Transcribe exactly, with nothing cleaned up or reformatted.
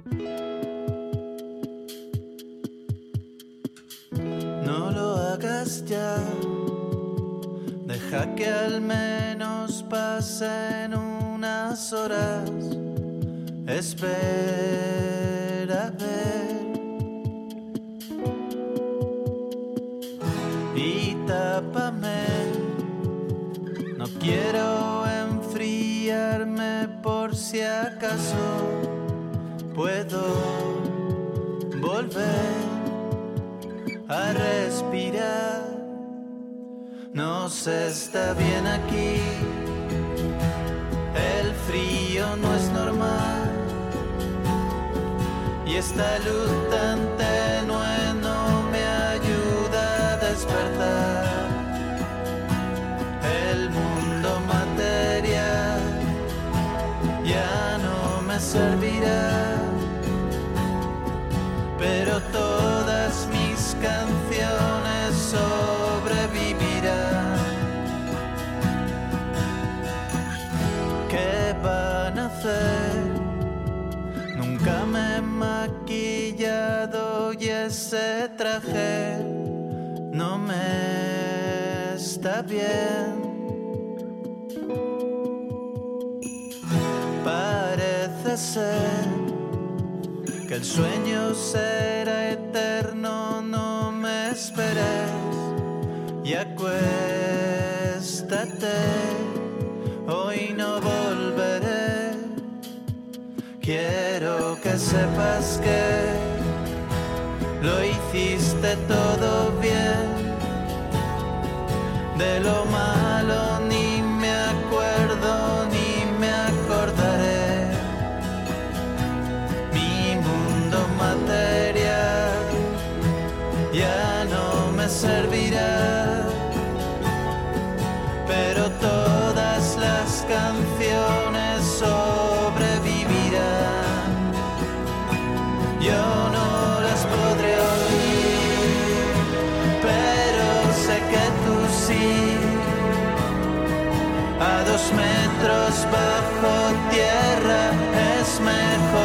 No lo hagas ya, deja que al menos pasen unas horas. Espera a ver y tápame. No quiero enfriarme por si acaso puedo volver a respirar. Nos está bien aquí, el frío no es normal y esta luz tan tenue no me ayuda a despertar. El mundo material ya no me servirá, pero todas mis canciones sobrevivirán. ¿Qué van a hacer? Nunca me he maquillado y ese traje no me está bien. Parece ser que el sueño será eterno, no me esperes y acuéstate, hoy no volveré. Quiero que sepas que lo hiciste todo bien, de lo malo ni me acuerdo ni me acordaré. Mi mundo material ya no me servirá, pero todas las canciones sobrevivirán. Yo no las podré oír, pero sé que tú sí. A dos metros bajo tierra es mejor